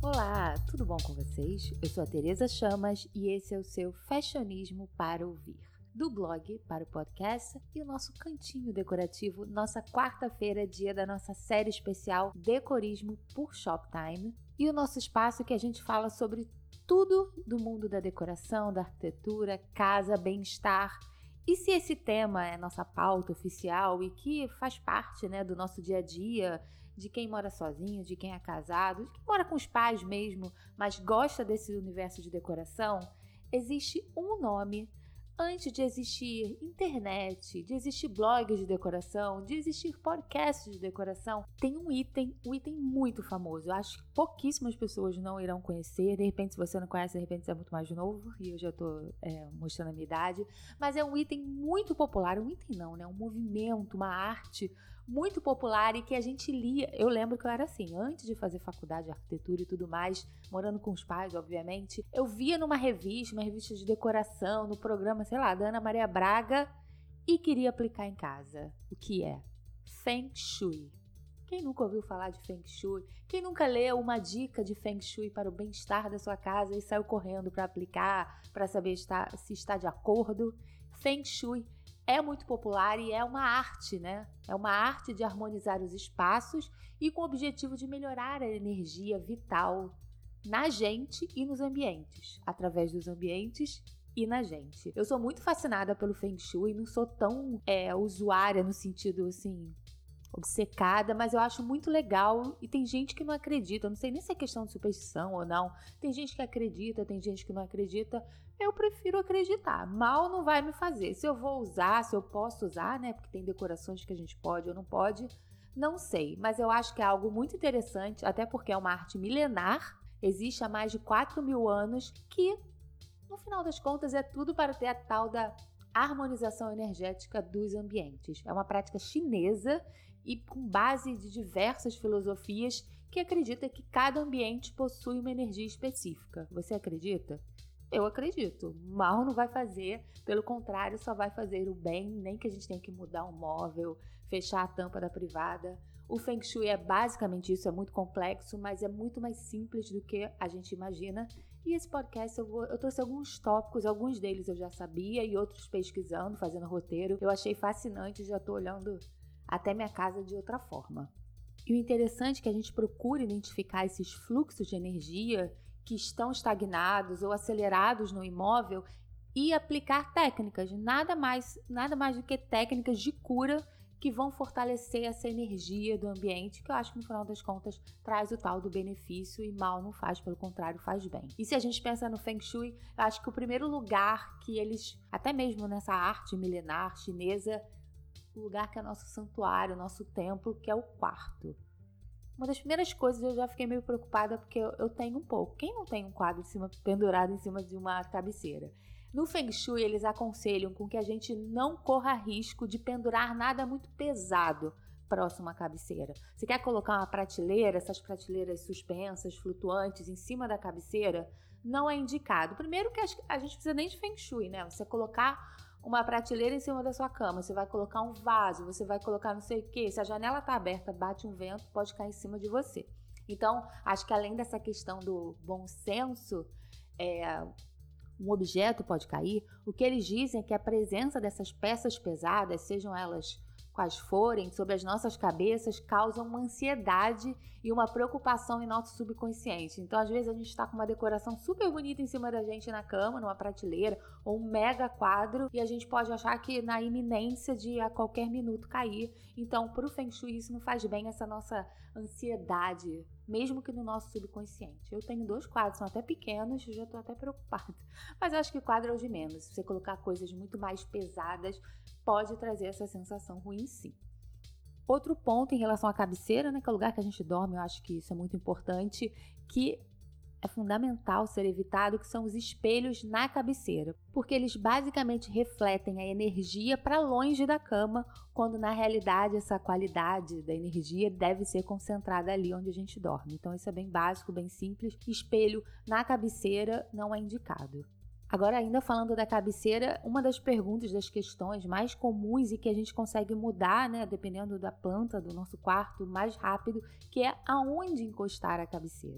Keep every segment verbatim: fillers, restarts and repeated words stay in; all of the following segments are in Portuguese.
Olá, tudo bom com vocês? Eu sou a Tereza Chamas e esse é o seu Fashionismo para Ouvir. Do blog para o podcast e o nosso cantinho decorativo, nossa quarta-feira, dia da nossa série especial Decorismo por Shoptime, e o nosso espaço que a gente fala sobre tudo do mundo da decoração, da arquitetura, casa, bem-estar. E se esse tema é nossa pauta oficial e que faz parte, né, do nosso dia a dia, de quem mora sozinho, de quem é casado, de quem mora com os pais mesmo, mas gosta desse universo de decoração, existe um nome antes de existir internet, de existir blogs de decoração, de existir podcasts de decoração. Tem um item, um item muito famoso. Eu acho que pouquíssimas pessoas não irão conhecer. De repente, se você não conhece, de repente você é muito mais novo e eu já estou é, mostrando a minha idade. Mas é um item muito popular, um item não, né? Um movimento, uma arte muito popular e que a gente lia. Eu lembro que eu era assim, antes de fazer faculdade de arquitetura e tudo mais, morando com os pais, obviamente, eu via numa revista, uma revista de decoração, no programa, sei lá, da Ana Maria Braga, e queria aplicar em casa. O que é? Feng Shui. Quem nunca ouviu falar de Feng Shui? Quem nunca leu uma dica de Feng Shui para o bem-estar da sua casa e saiu correndo para aplicar, para saber estar, se está de acordo? Feng Shui é muito popular e é uma arte, né? É uma arte de harmonizar os espaços e com o objetivo de melhorar a energia vital na gente e nos ambientes, através dos ambientes e na gente. Eu sou muito fascinada pelo Feng Shui, não sou tão é, usuária no sentido assim, obcecada, mas eu acho muito legal e tem gente que não acredita, eu não sei nem se é questão de superstição ou não, tem gente que acredita, tem gente que não acredita, eu prefiro acreditar, mal não vai me fazer, se eu vou usar, se eu posso usar, né, porque tem decorações que a gente pode ou não pode, não sei, mas eu acho que é algo muito interessante, até porque é uma arte milenar, existe há mais de quatro mil anos, que no final das contas é tudo para ter a tal da harmonização energética dos ambientes. É uma prática chinesa e com base de diversas filosofias que acredita que cada ambiente possui uma energia específica. Você acredita? Eu acredito. Mal não vai fazer, pelo contrário, só vai fazer o bem, nem que a gente tenha que mudar um móvel, fechar a tampa da privada. O Feng Shui é basicamente isso, é muito complexo, mas é muito mais simples do que a gente imagina. E esse podcast eu, vou, eu trouxe alguns tópicos, alguns deles eu já sabia e outros pesquisando, fazendo roteiro. Eu achei fascinante e já estou olhando até minha casa de outra forma. E o interessante é que a gente procura identificar esses fluxos de energia que estão estagnados ou acelerados no imóvel e aplicar técnicas, nada mais, nada mais do que técnicas de cura que vão fortalecer essa energia do ambiente, que eu acho que no final das contas traz o tal do benefício e mal não faz, pelo contrário, faz bem. E se a gente pensa no Feng Shui, eu acho que o primeiro lugar que eles, até mesmo nessa arte milenar chinesa, o lugar que é nosso santuário, nosso templo, que é o quarto. Uma das primeiras coisas eu já fiquei meio preocupada porque eu, eu tenho um pouco. Quem não tem um quadro em cima, pendurado em cima de uma cabeceira? No Feng Shui, eles aconselham com que a gente não corra risco de pendurar nada muito pesado próximo à cabeceira. Você quer colocar uma prateleira, essas prateleiras suspensas, flutuantes, em cima da cabeceira? Não é indicado. Primeiro que a gente precisa nem de Feng Shui, né? Você colocar uma prateleira em cima da sua cama, você vai colocar um vaso, você vai colocar não sei o quê. Se a janela está aberta, bate um vento, pode cair em cima de você. Então, acho que além dessa questão do bom senso, é... um objeto pode cair, o que eles dizem é que a presença dessas peças pesadas, sejam elas quais forem, sobre as nossas cabeças, causam uma ansiedade e uma preocupação em nosso subconsciente. Então, às vezes, a gente está com uma decoração super bonita em cima da gente na cama, numa prateleira, ou um mega quadro, e a gente pode achar que na iminência de a qualquer minuto cair. Então, para o Feng Shui, isso não faz bem, essa nossa ansiedade, mesmo que no nosso subconsciente. Eu tenho dois quadros, são até pequenos, já estou até preocupada. Mas eu acho que quadro é o de menos. Se você colocar coisas muito mais pesadas, pode trazer essa sensação ruim, sim. Outro ponto em relação à cabeceira, né, que é o lugar que a gente dorme, eu acho que isso é muito importante, que é fundamental ser evitado, que são os espelhos na cabeceira, porque eles basicamente refletem a energia para longe da cama, quando na realidade essa qualidade da energia deve ser concentrada ali onde a gente dorme. Então isso é bem básico, bem simples. Espelho na cabeceira não é indicado. Agora, ainda falando da cabeceira, uma das perguntas, das questões mais comuns e que a gente consegue mudar, né, dependendo da planta do nosso quarto, mais rápido, que é aonde encostar a cabeceira.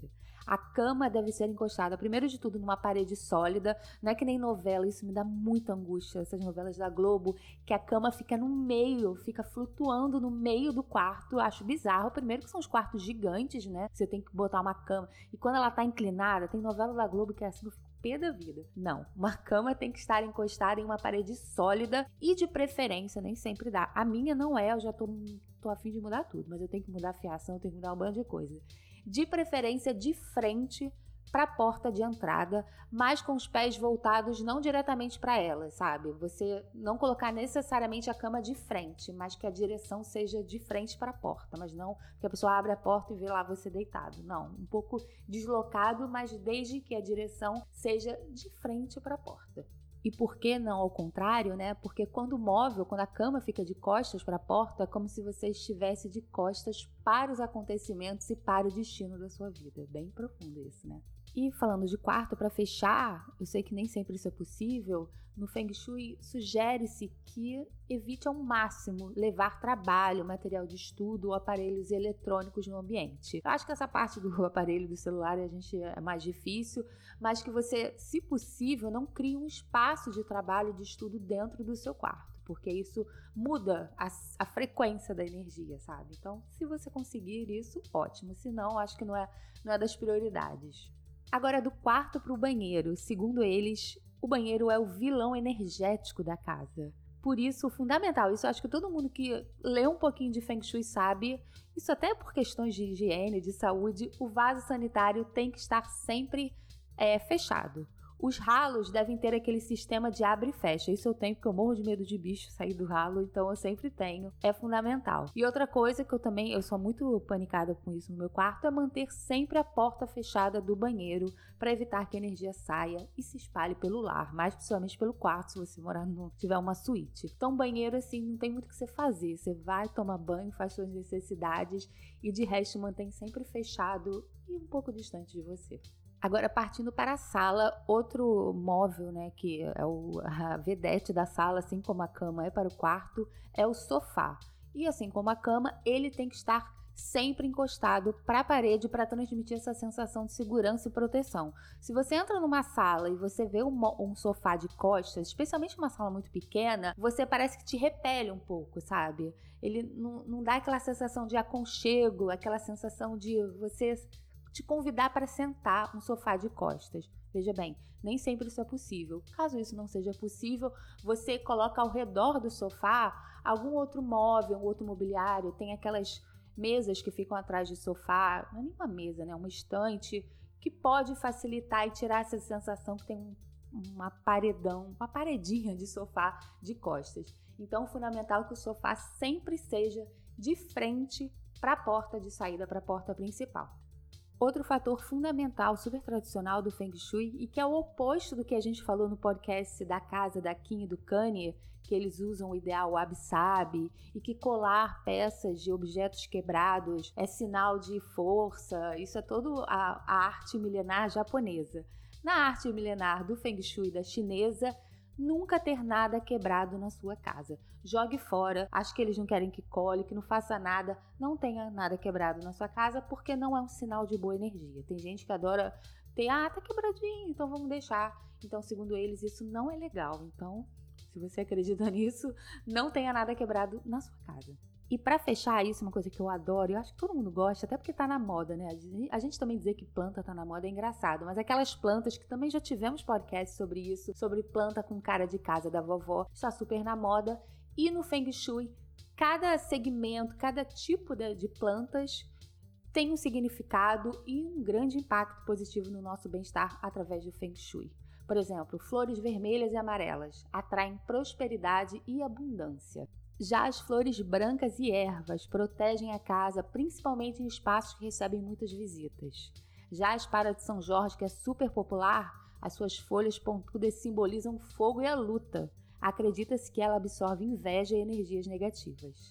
A cama deve ser encostada, primeiro de tudo, numa parede sólida. Não é que nem novela, isso me dá muita angústia, essas novelas da Globo, que a cama fica no meio, fica flutuando no meio do quarto. Eu acho bizarro. Primeiro que são os quartos gigantes, né? Você tem que botar uma cama. E quando ela tá inclinada, tem novela da Globo que é assim, eu fico pé da vida. Não, uma cama tem que estar encostada em uma parede sólida e de preferência, nem sempre dá. A minha não é, eu já tô, tô a fim de mudar tudo, mas eu tenho que mudar a fiação, eu tenho que mudar um bando de coisa. De preferência de frente para a porta de entrada, mas com os pés voltados não diretamente para ela, sabe? Você não colocar necessariamente a cama de frente, mas que a direção seja de frente para a porta, mas não que a pessoa abre a porta e vê lá você deitado. Não, um pouco deslocado, mas desde que a direção seja de frente para a porta. E por que não ao contrário, né? Porque quando o móvel, quando a cama fica de costas para a porta, é como se você estivesse de costas para os acontecimentos e para o destino da sua vida. Bem profundo isso, né? E falando de quarto, para fechar, eu sei que nem sempre isso é possível, no Feng Shui sugere-se que evite ao máximo levar trabalho, material de estudo ou aparelhos eletrônicos no ambiente. Eu acho que essa parte do aparelho do celular a gente é mais difícil, mas que você, se possível, não crie um espaço de trabalho de estudo dentro do seu quarto, porque isso muda a, a frequência da energia, sabe? Então, se você conseguir isso, ótimo. Se não, acho que não é, não é das prioridades. Agora, do quarto para o banheiro, segundo eles, o banheiro é o vilão energético da casa. Por isso, fundamental, isso eu acho que todo mundo que lê um pouquinho de Feng Shui sabe, isso até por questões de higiene, de saúde, o vaso sanitário tem que estar sempre é, fechado. Os ralos devem ter aquele sistema de abre e fecha. Isso eu tenho porque eu morro de medo de bicho sair do ralo, então eu sempre tenho. É fundamental. E outra coisa que eu também, eu sou muito panicada com isso no meu quarto, é manter sempre a porta fechada do banheiro para evitar que a energia saia e se espalhe pelo lar, mais principalmente pelo quarto, se você morar no, tiver uma suíte. Então banheiro, assim, não tem muito o que você fazer. Você vai, toma banho, faz suas necessidades e de resto mantém sempre fechado e um pouco distante de você. Agora, partindo para a sala, outro móvel, né, que é o, a vedete da sala, assim como a cama é para o quarto, é o sofá. E assim como a cama, ele tem que estar sempre encostado para a parede para transmitir essa sensação de segurança e proteção. Se você entra numa sala e você vê um, um sofá de costas, especialmente uma sala muito pequena, você parece que te repele um pouco, sabe? Ele não, não dá aquela sensação de aconchego, aquela sensação de você te convidar para sentar um sofá de costas. Veja bem, nem sempre isso é possível. Caso isso não seja possível, você coloca ao redor do sofá algum outro móvel, um outro mobiliário. Tem aquelas mesas que ficam atrás do sofá, não é nem uma mesa, né? Uma estante, que pode facilitar e tirar essa sensação que tem um, uma paredão, uma paredinha de sofá de costas. Então, é fundamental que o sofá sempre seja de frente para a porta de saída, para a porta principal. Outro fator fundamental, super tradicional do Feng Shui, e que é o oposto do que a gente falou no podcast da casa da Kim e do Kanye, que eles usam o ideal wabi-sabi, e que colar peças de objetos quebrados é sinal de força. Isso é toda a, a arte milenar japonesa. Na arte milenar do Feng Shui da chinesa, nunca ter nada quebrado na sua casa. Jogue fora, acho que eles não querem que cole, que não faça nada, não tenha nada quebrado na sua casa, porque não é um sinal de boa energia. Tem gente que adora ter, ah, tá quebradinho, então vamos deixar. Então, segundo eles, isso não é legal. Então, se você acredita nisso, não tenha nada quebrado na sua casa. E para fechar isso, uma coisa que eu adoro, eu acho que todo mundo gosta, até porque tá na moda, né? A gente também dizer que planta tá na moda é engraçado, mas aquelas plantas que também já tivemos podcast sobre isso, sobre planta com cara de casa da vovó, está super na moda. E no Feng Shui, cada segmento, cada tipo de, de plantas tem um significado e um grande impacto positivo no nosso bem-estar através do Feng Shui. Por exemplo, flores vermelhas e amarelas atraem prosperidade e abundância. Já as flores brancas e ervas protegem a casa, principalmente em espaços que recebem muitas visitas. Já a espada de São Jorge, que é super popular, as suas folhas pontudas simbolizam o fogo e a luta. Acredita-se que ela absorve inveja e energias negativas.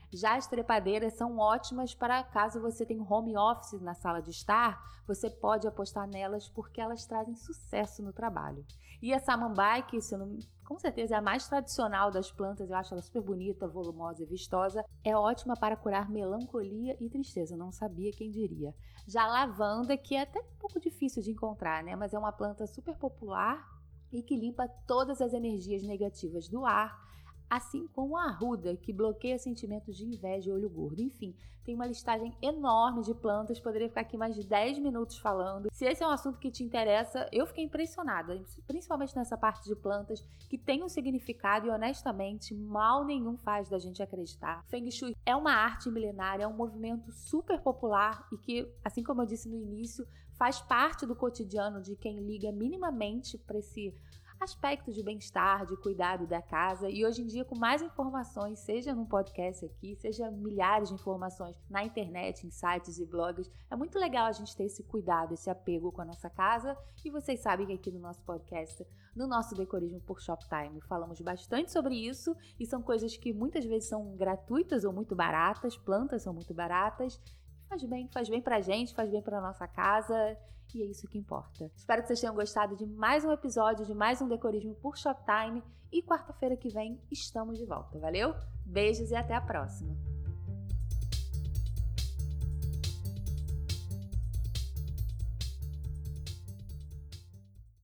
Já as trepadeiras são ótimas para caso você tenha um home office na sala de estar, você pode apostar nelas porque elas trazem sucesso no trabalho. E a samambaia, se eu não, com certeza é a mais tradicional das plantas, eu acho ela super bonita, volumosa e vistosa, é ótima para curar melancolia e tristeza, não sabia quem diria. Já a lavanda, que é até um pouco difícil de encontrar, né? Mas é uma planta super popular e que limpa todas as energias negativas do ar, assim como a arruda, que bloqueia sentimentos de inveja e olho gordo. Enfim, tem uma listagem enorme de plantas, poderia ficar aqui mais de dez minutos falando. Se esse é um assunto que te interessa, eu fiquei impressionada, principalmente nessa parte de plantas, que tem um significado e, honestamente, mal nenhum faz da gente acreditar. Feng Shui é uma arte milenária, é um movimento super popular e que, assim como eu disse no início, faz parte do cotidiano de quem liga minimamente para esse aspecto de bem-estar, de cuidado da casa. E hoje em dia, com mais informações, seja num podcast aqui, seja milhares de informações na internet, em sites e blogs, é muito legal a gente ter esse cuidado, esse apego com a nossa casa. E vocês sabem que aqui no nosso podcast, no nosso Decorismo por Shoptime, falamos bastante sobre isso e são coisas que muitas vezes são gratuitas ou muito baratas, plantas são muito baratas. Faz bem, faz bem pra gente, faz bem pra nossa casa e é isso que importa. Espero que vocês tenham gostado de mais um episódio, de mais um Decorismo por Shoptime e quarta-feira que vem estamos de volta, valeu? Beijos e até a próxima!